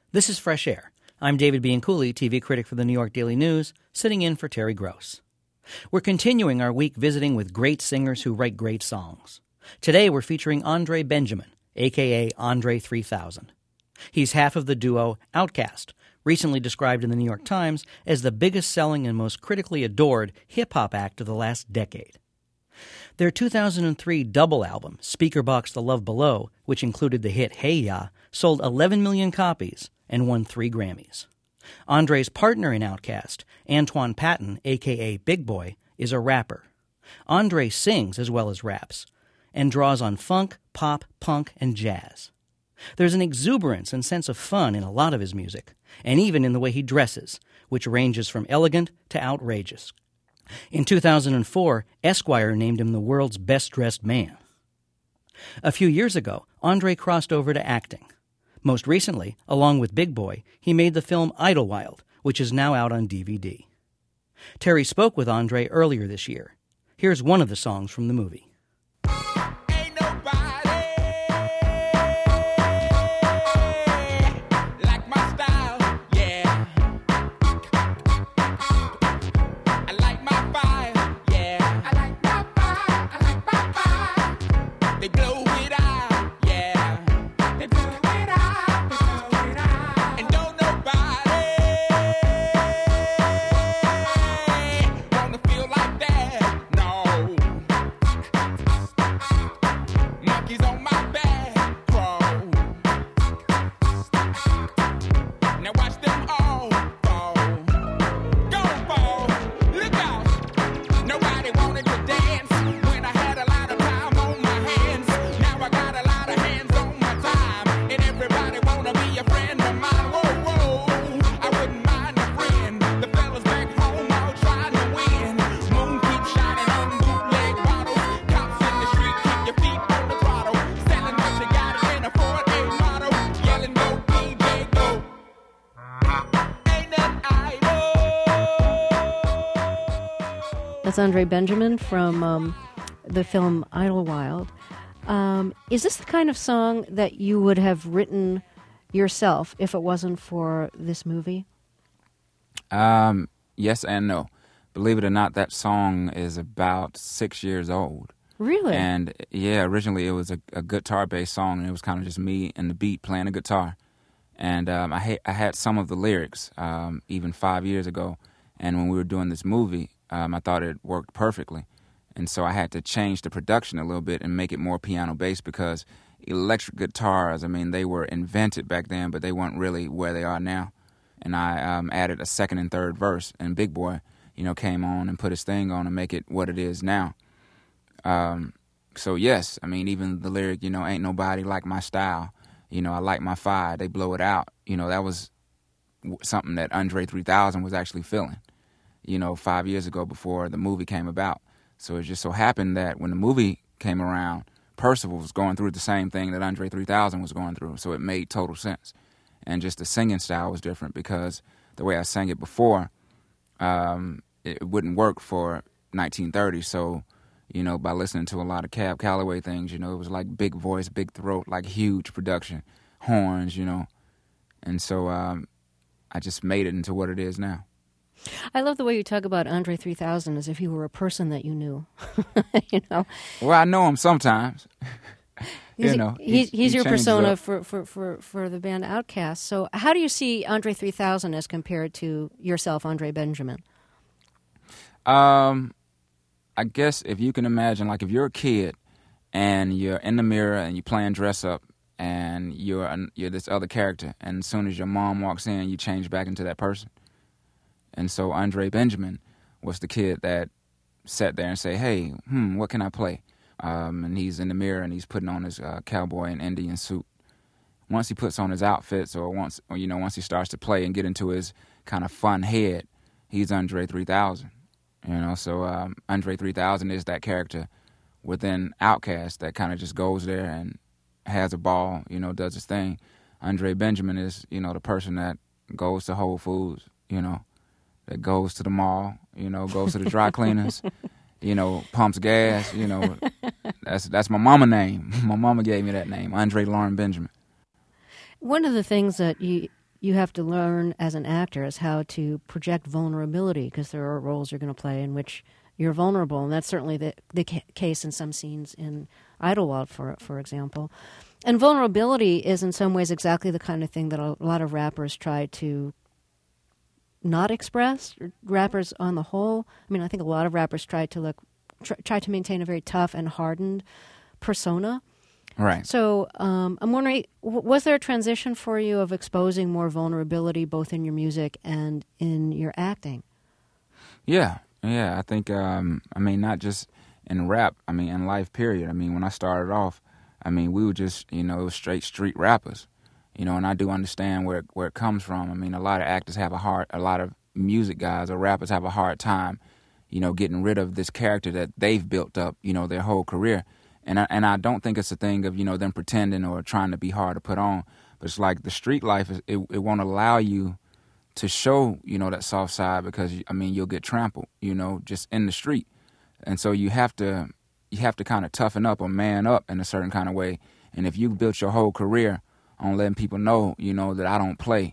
This is Fresh Air. I'm David Bianculli, TV critic for the New York Daily News, sitting in for Terry Gross. We're continuing our week visiting with great singers who write great songs. Today we're featuring Andre Benjamin, a.k.a. Andre 3000. He's half of the duo Outkast, recently described in the New York Times as the biggest-selling and most critically adored hip-hop act of the last decade. Their 2003 double album, Speakerboxxx The Love Below, which included the hit Hey Ya, sold 11 million copies and won 3 Grammys. Andre's partner in Outkast, Antoine Patton, a.k.a. Big Boy, is a rapper. Andre sings as well as raps, and draws on funk, pop, punk, and jazz. There's an exuberance and sense of fun in a lot of his music, and even in the way he dresses, which ranges from elegant to outrageous. In 2004, Esquire named him the world's best-dressed man. A few years ago, Andre crossed over to acting. Most recently, along with Big Boy, he made the film Idlewild, which is now out on DVD. Terry spoke with Andre earlier this year. Here's one of the songs from the movie. That's Andre Benjamin from the film Idlewild. Is this the kind of song that you would have written yourself if it wasn't for this movie? Yes and no. Believe it or not, that song is about 6 years old. Really? And yeah, originally it was a guitar-based song, and it was kind of just me and the beat playing the guitar. And I had some of the lyrics even 5 years ago, and when we were doing this movie, I thought it worked perfectly. And so I had to change the production a little bit and make it more piano-based because electric guitars, I mean, they were invented back then, but they weren't really where they are now. And I added a second and third verse, and Big Boy, came on and put his thing on and make it what it is now. So yes, I mean, even the lyric, ain't nobody like my style. I like my fire, they blow it out. That was something that Andre 3000 was actually feeling, 5 years ago before the movie came about. So it just so happened that when the movie came around, Percival was going through the same thing that Andre 3000 was going through. So it made total sense. And just the singing style was different because the way I sang it before, it wouldn't work for 1930. So, by listening to a lot of Cab Calloway things, it was like big voice, big throat, like huge production, horns, And so I just made it into what it is now. I love the way you talk about Andre 3000 as if he were a person that you knew. Well, I know him sometimes. He's your persona for the band Outkast. So how do you see Andre 3000 as compared to yourself, Andre Benjamin? I guess if you can imagine, like if you're a kid and you're in the mirror and you're playing dress up and you're this other character, and as soon as your mom walks in, you change back into that person. And so Andre Benjamin was the kid that sat there and say, hey, what can I play? And he's in the mirror and he's putting on his cowboy and Indian suit. Once he puts on his outfits or once he starts to play and get into his kind of fun head, he's Andre 3000. So Andre 3000 is that character within Outkast that kind of just goes there and has a ball, does his thing. Andre Benjamin is, the person that goes to Whole Foods, that goes to the mall, goes to the dry cleaners, pumps gas, that's my mama name. My mama gave me that name, Andre Lauren Benjamin. One of the things that you have to learn as an actor is how to project vulnerability, because there are roles you're going to play in which you're vulnerable, and that's certainly the case in some scenes in Idlewild, for example. And vulnerability is in some ways exactly the kind of thing that a lot of rappers try to not express. Rappers on the whole, I mean, I think a lot of rappers try to maintain a very tough and hardened persona. Right. So I'm wondering, was there a transition for you of exposing more vulnerability both in your music and in your acting? Yeah. I think, I mean, not just in rap, I mean, in life, period. I mean, when I started off, I mean, we were just, it was straight street rappers, and I do understand where it comes from. I mean, a lot of actors have a lot of music guys or rappers have a hard time, getting rid of this character that they've built up, their whole career. And I don't think it's a thing of, them pretending or trying to be hard to put on. But it's like the street life, it won't allow you to show, that soft side because, I mean, you'll get trampled, just in the street. And so you have to kind of toughen up or man up in a certain kind of way. And if you built your whole career on letting people know, that I don't play,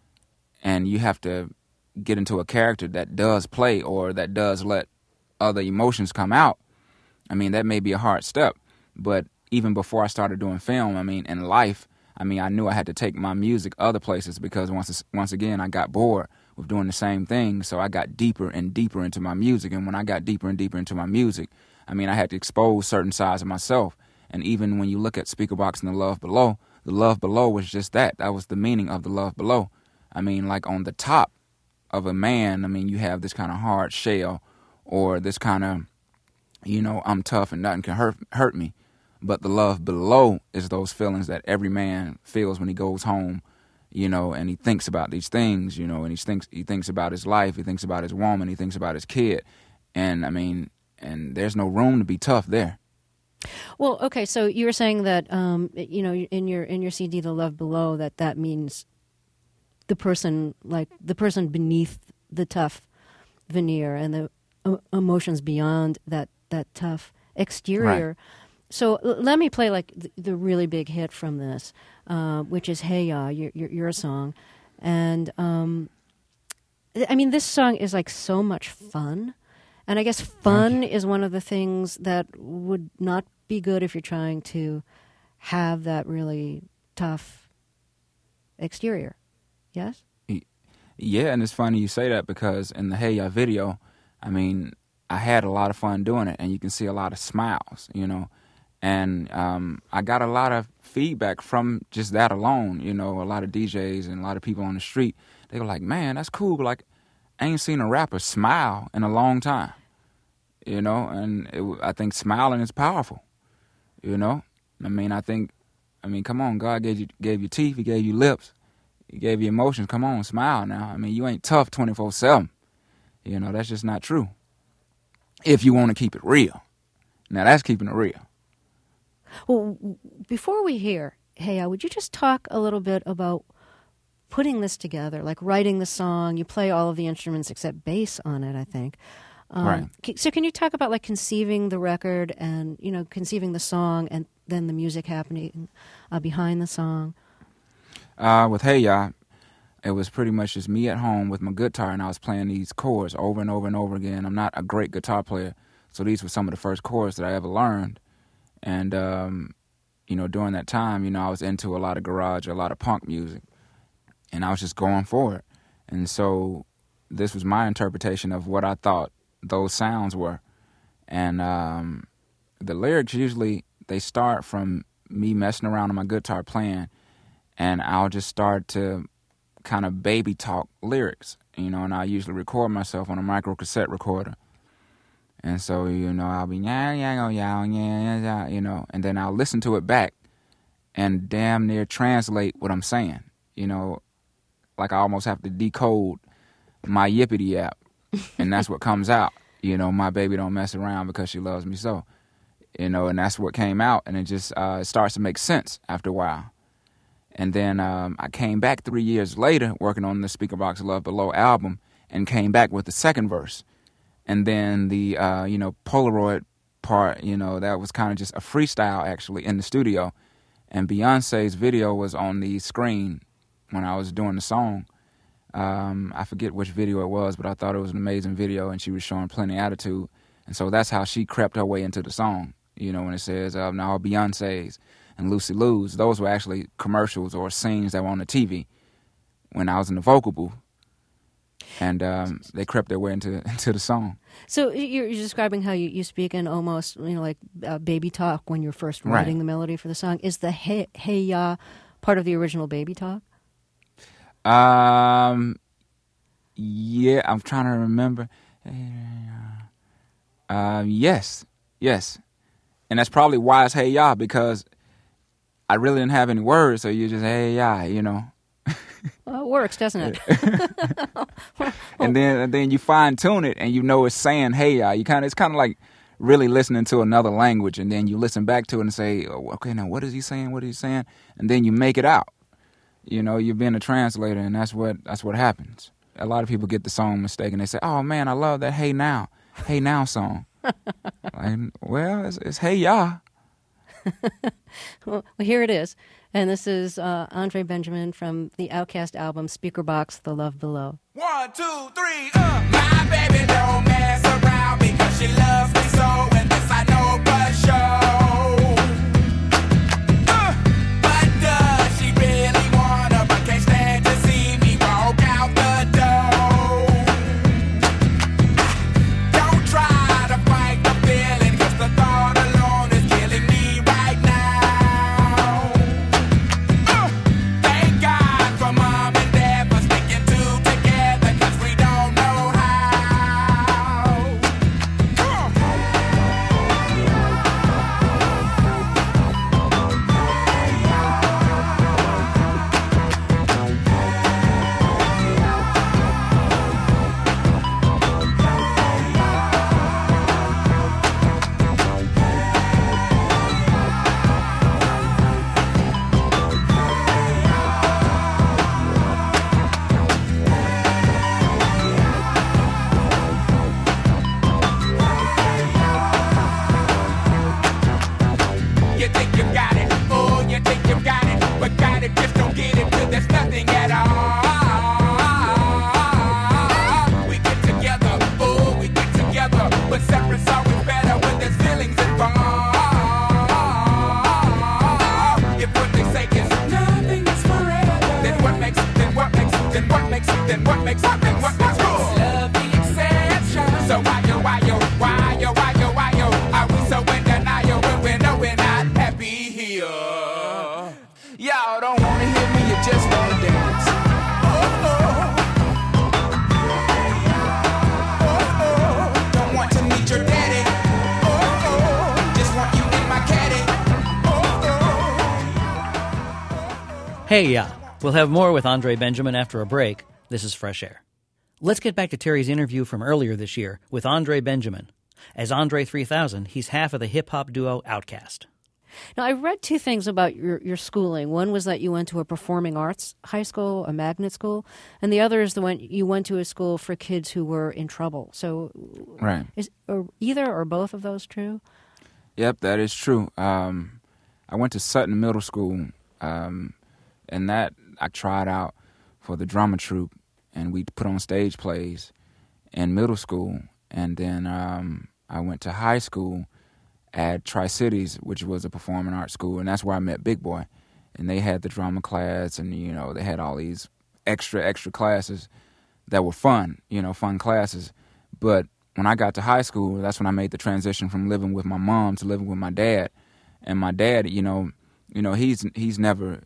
and you have to get into a character that does play or that does let other emotions come out, I mean, that may be a hard step. But even before I started doing film, I mean, in life, I mean, I knew I had to take my music other places because once again, I got bored with doing the same thing. So I got deeper and deeper into my music. And when I got deeper and deeper into my music, I mean, I had to expose certain sides of myself. And even when you look at Speakerboxxx and the Love Below was just that. That was the meaning of the Love Below. I mean, like on the top of a man, I mean, you have this kind of hard shell or this kind of, I'm tough and nothing can hurt me. But the love below is those feelings that every man feels when he goes home, and he thinks about these things, and he thinks about his life, he thinks about his woman, he thinks about his kid. And I mean, and there's no room to be tough there. Well, okay, so you were saying that in your CD, The Love Below, that means the person beneath the tough veneer and the emotions beyond that tough exterior. Right. So let me play like the really big hit from this, which is "Hey Ya," your song, and I mean this song is like so much fun, and I guess fun is one of the things that would not be good if you're trying to have that really tough exterior. Yes? Yeah, and it's funny you say that because in the "Hey Ya" video, I mean, I had a lot of fun doing it, and you can see a lot of smiles, And I got a lot of feedback from just that alone, a lot of DJs and a lot of people on the street. They were like, man, that's cool, but like, I ain't seen a rapper smile in a long time, and I think smiling is powerful, I mean, come on, God gave you teeth, he gave you lips, he gave you emotions. Come on, smile now. I mean, you ain't tough 24/7. That's just not true. If you want to keep it real. Now, that's keeping it real. Well, before we hear "Hey Ya," would you just talk a little bit about putting this together, like writing the song? You play all of the instruments except bass on it, I think. Right. So can you talk about like conceiving the record and, conceiving the song and then the music happening behind the song? With "Hey Ya," it was pretty much just me at home with my guitar, and I was playing these chords over and over and over again. I'm not a great guitar player, so these were some of the first chords that I ever learned. And, during that time, I was into a lot of garage, a lot of punk music, and I was just going for it. And so this was my interpretation of what I thought those sounds were. And the lyrics usually, they start from me messing around on my guitar playing, and I'll just start to kind of baby talk lyrics, and I usually record myself on a micro cassette recorder. And so, I'll be, and then I'll listen to it back and damn near translate what I'm saying. Like I almost have to decode my Yippity app, and that's what comes out. My baby don't mess around because she loves me so. And that's what came out, and it just it starts to make sense after a while. And then I came back 3 years later working on the Speakerboxxx Love Below album and came back with the second verse. And then the, Polaroid part, that was kind of just a freestyle actually in the studio. And Beyonce's video was on the screen when I was doing the song. I forget which video it was, but I thought it was an amazing video, and she was showing plenty of attitude. And so that's how she crept her way into the song. You know, when it says, now Beyonce's and Lucy Lou's, those were actually commercials or scenes that were on the TV when I was in the vocal booth. And they crept their way into the song. So you're describing how you speak in almost, like baby talk when you're first writing the melody for the song. Is the hey ya part of the original baby talk? Yeah, I'm trying to remember. Yes. And that's probably why it's hey ya, because I really didn't have any words, so you just hey ya, Well, it works, doesn't it? and then you fine tune it, and it's saying hey ya. It's kind of like really listening to another language, and then you listen back to it and say, oh, okay, now what is he saying? What is he saying? And then you make it out. You're being a translator, and that's what happens. A lot of people get the song mistaken. They say, "Oh man, I love that Hey Now song." Well, it's Hey Ya. Well, here it is, and this is Andre Benjamin from the Outkast album Speaker Box, The Love Below. 1, 2, 3, My baby don't mess around because she loves me so, and this I know for sure. Hey Ya. We'll have more with Andre Benjamin after a break. This is Fresh Air. Let's get back to Terry's interview from earlier this year with Andre Benjamin. As Andre 3000, he's half of the hip-hop duo Outkast. Now, I read two things about your schooling. One was that you went to a performing arts high school, a magnet school, and the other is the one you went to a school for kids who were in trouble. So, right. Is either or both of those true? Yep, that is true. I went to Sutton Middle School, and that I tried out for the drama troupe, and we put on stage plays in middle school. And then I went to high school at Tri-Cities, which was a performing arts school, and that's where I met Big Boy. And they had the drama class, and, they had all these extra classes that were fun, fun classes. But when I got to high school, that's when I made the transition from living with my mom to living with my dad. And my dad, he's never...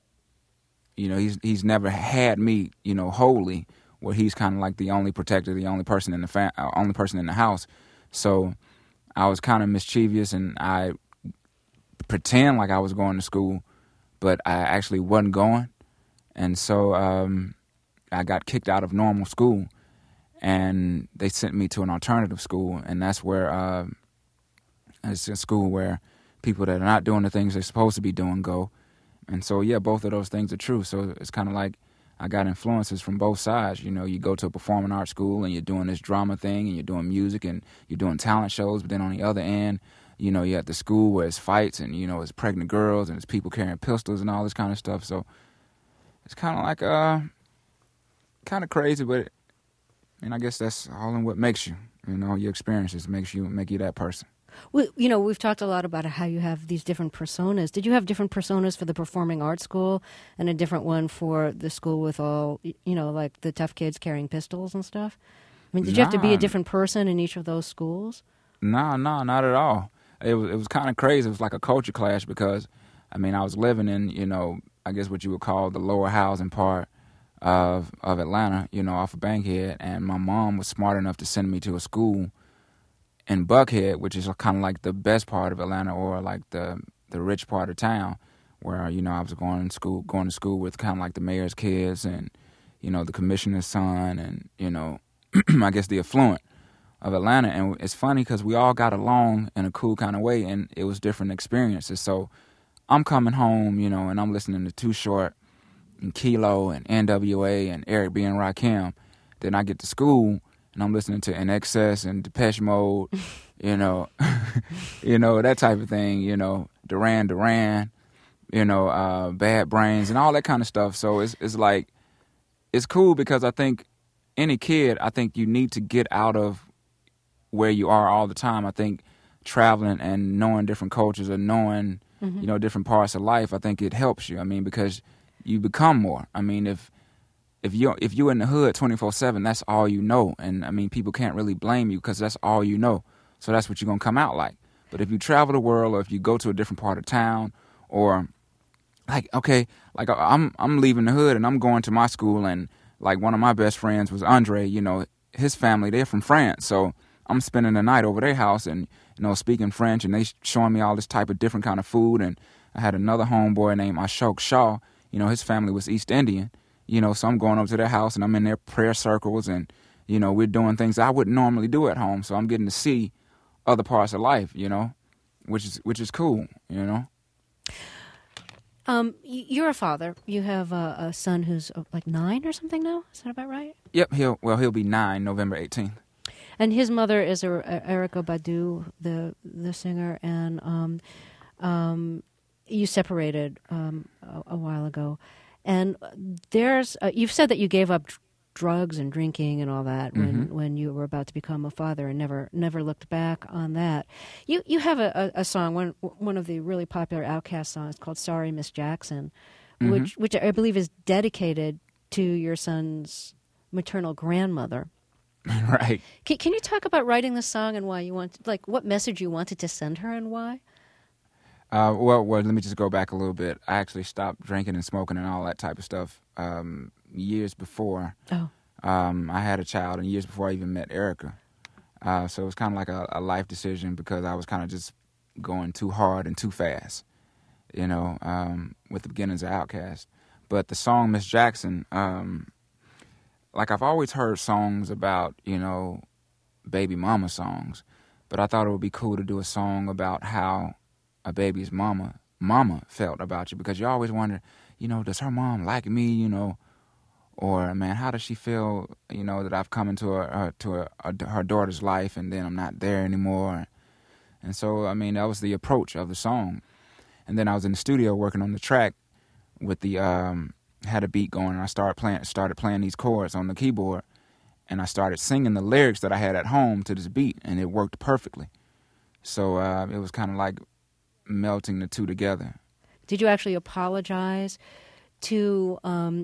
he's never had me, wholly, where he's kind of like the only protector, the only person in the only person in the house. So I was kind of mischievous, and I pretend like I was going to school, but I actually wasn't going. And so I got kicked out of normal school, and they sent me to an alternative school, and that's where it's a school where people that are not doing the things they're supposed to be doing go. And so, yeah, both of those things are true. So it's kind of like I got influences from both sides. You go to a performing arts school and you're doing this drama thing and you're doing music and you're doing talent shows. But then on the other end, you're at the school where it's fights and, it's pregnant girls and it's people carrying pistols and all this kind of stuff. So it's kind of like kind of crazy, but I guess that's all in what makes you. Your experiences make you that person. Well, we've talked a lot about how you have these different personas. Did you have different personas for the performing arts school and a different one for the school with all, like the tough kids carrying pistols and stuff? I mean, did you have to be a different person in each of those schools? No, not at all. It was kind of crazy. It was like a culture clash because, I was living in, I guess what you would call the lower housing part of Atlanta, off of Bankhead, and my mom was smart enough to send me to a school in Buckhead, which is kind of like the best part of Atlanta, or like the rich part of town, where I was going to school with kind of like the mayor's kids and the commissioner's son, and I guess the affluent of Atlanta. And it's funny because we all got along in a cool kind of way, and it was different experiences. So I'm coming home, and I'm listening to Too Short and Kilo and NWA and Eric B. and Rakim. Then I get to school, and I'm listening to NXS and Depeche Mode, that type of thing, Duran Duran, Bad Brains and all that kind of stuff. So it's like, it's cool because I think any kid, you need to get out of where you are all the time. I think traveling and knowing different cultures and knowing, different parts of life, I think it helps you. Because you become more. If you're in the hood 24/7, that's all you know. And people can't really blame you because that's all you know. So that's what you're going to come out like. But if you travel the world, or if you go to a different part of town, or I'm leaving the hood and I'm going to my school, and like one of my best friends was Andre, his family, they're from France. So I'm spending the night over their house and, speaking French, and they showing me all this type of different kind of food. And I had another homeboy named Ashok Shaw, his family was East Indian. So I'm going up to their house and I'm in their prayer circles, and, we're doing things I wouldn't normally do at home. So I'm getting to see other parts of life, which is cool, You're a father. You have a son who's like 9 or something now. Is that about right? Yep. He'll be 9 November 18th. And his mother is Erykah Badu, the singer, and you separated a while ago. And there's you've said that you gave up drugs and drinking and all that when you were about to become a father, and never looked back on that. You have a song, one of the really popular Outkast songs, called "Sorry, Miss Jackson," which I believe is dedicated to your son's maternal grandmother. Right. Can you talk about writing the song and why you what message you wanted to send her and why? Well, let me just go back a little bit. I actually stopped drinking and smoking and all that type of stuff years before. Oh. I had a child, and years before I even met Erykah. So it was kind of like a life decision, because I was kind of just going too hard and too fast, with the beginnings of Outkast. But the song Miss Jackson, I've always heard songs about, baby mama songs, but I thought it would be cool to do a song about how a baby's mama felt about you, because you always wonder, does her mom like me, or, man, how does she feel, that I've come into her daughter's life and then I'm not there anymore. And so, that was the approach of the song. And then I was in the studio working on the track with the, had a beat going, and I started playing these chords on the keyboard, and I started singing the lyrics that I had at home to this beat, and it worked perfectly. So it was kind of like melting the two together. Did you actually apologize to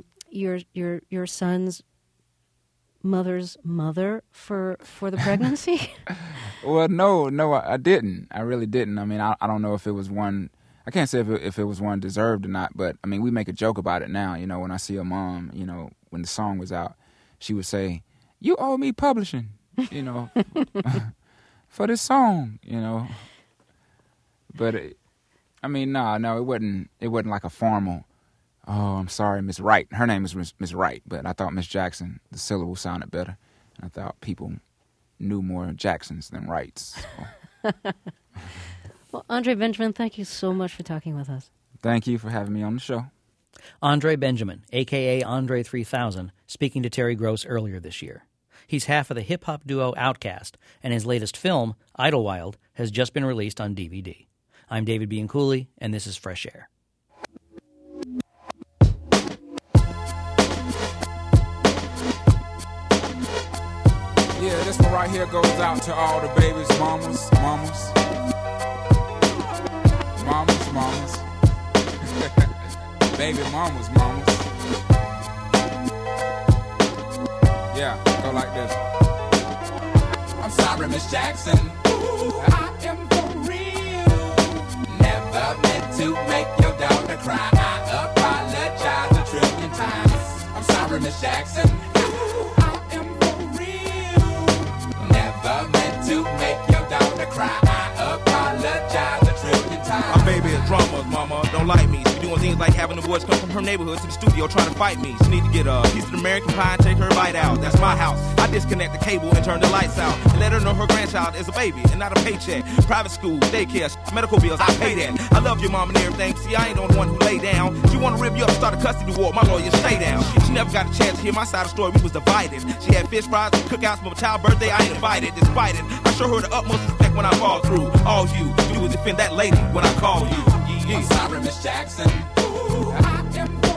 your son's mother's mother for the pregnancy? Well, no, I didn't. I really didn't. I don't know if it was one. I can't say if it was one deserved or not, but we make a joke about it now. When I see a mom, when the song was out, she would say, "You owe me publishing," for this song, But no, it wasn't like a formal. Oh, I'm sorry, Miss Wright. Her name is Miss Wright, but I thought Miss Jackson, the syllable sounded better, and I thought people knew more Jacksons than Wrights. So. Well, Andre Benjamin, thank you so much for talking with us. Thank you for having me on the show. Andre Benjamin, a.k.a. Andre 3000, speaking to Terry Gross earlier this year. He's half of the hip-hop duo Outkast, and his latest film, Idlewild, has just been released on DVD. I'm David Bianculli, and this is Fresh Air. this one right here goes out to all the babies, mamas. Baby mamas. Yeah, go like this. I'm sorry, Miss Jackson. Ooh, I am for real. Never meant to make your daughter cry. I apologize a trillion times. I'm sorry, Miss Jackson. Ooh, I am for real. Never meant to make your daughter cry. I apologize a trillion times. My baby is drama, mama. Don't like me. She doing things like having the boys come from her neighborhood to the studio trying to fight me. She need to get a piece of American pie and take her bite out. That's my house. I disconnect the cable and turn the lights out and let her know her grandchild is a baby and not a paycheck. Private school, daycare, medical bills, I pay that. I love your mom and everything. See, I ain't the one who lay down. She wanna rip you up and start a custody war. My lawyer, stay down. She never got a chance to hear my side of the story. We was divided. She had fish fries and cookouts for my child's birthday. I ain't invited. Despite it, I show her the utmost respect when I fall through. All you do is defend that lady when I call you. I'm sorry, Miss Jackson. Ooh, I am